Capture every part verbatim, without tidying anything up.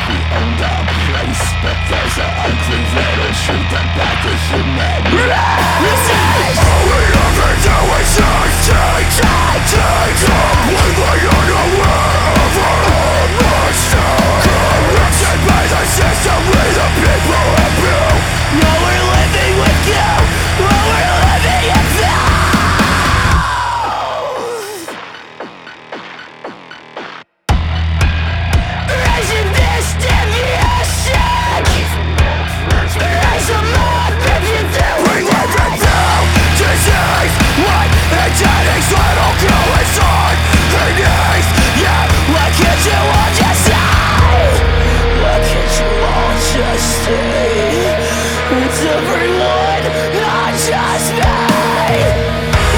we own the place, but there's an ugly little truth about the human race. All we ever do is just take, take, take up when we are unaware of our own mistakes. Corruption by the system we the people abuse. Now we're living with you, while we're living in fear. Raising this deviation, raise a mob if you do. We live in through disease, one identity's little girl is on her knees. Yeah, why can't you all just say? Why can't you all just stay? It's everyone, not just me.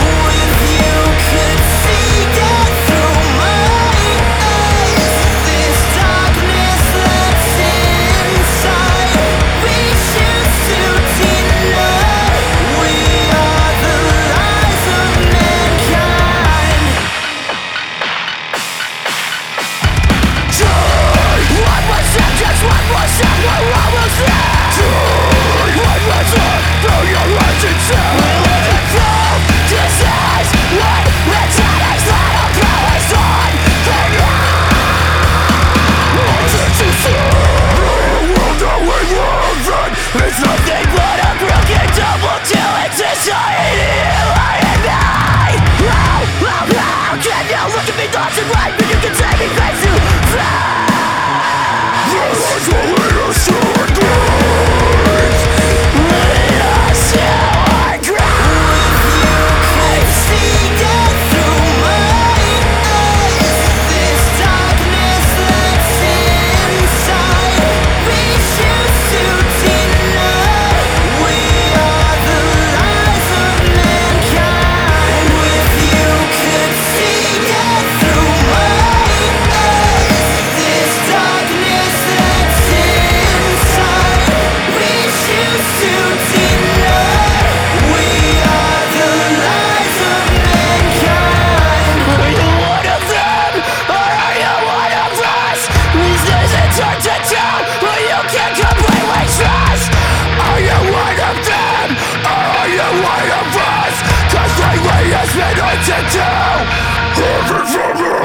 It's nothing but a broken double till it's society. I and I. How, how, how can you look at me thoughts and right when you can take me face to face? The lies will lead us to our graves. Lead us to our graves. I see death through my eyes. This darkness that's inside. We choose to deny. We are the lies of mankind. If you could see death through my eyes. This darkness that's inside. We choose to deny. We are the lies of mankind. Are you one of them? Or are you one of us? These days it's hard to tell who you can completely trust. Are you one of them? Or are you one of us? Cause lately it's been hard to tell. Heaven from